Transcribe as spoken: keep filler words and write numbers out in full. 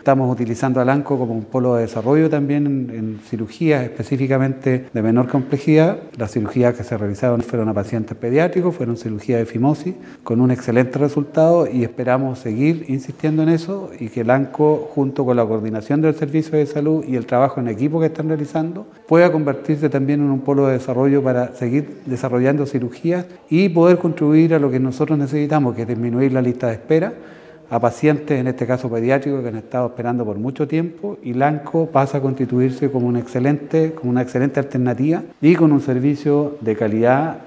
Estamos utilizando a Lanco como un polo de desarrollo también en, en cirugías específicamente de menor complejidad. Las cirugías que se realizaron fueron a pacientes pediátricos, fueron cirugías de fimosis con un excelente resultado y esperamos seguir insistiendo en eso y que Lanco, junto con la coordinación del Servicio de Salud y el trabajo en equipo que están realizando, pueda convertirse también en un polo de desarrollo para seguir desarrollando cirugías y poder contribuir a lo que nosotros necesitamos, que es disminuir la lista de espera a pacientes, en este caso pediátricos, que han estado esperando por mucho tiempo, y Lanco pasa a constituirse como una excelente, como una excelente alternativa y con un servicio de calidad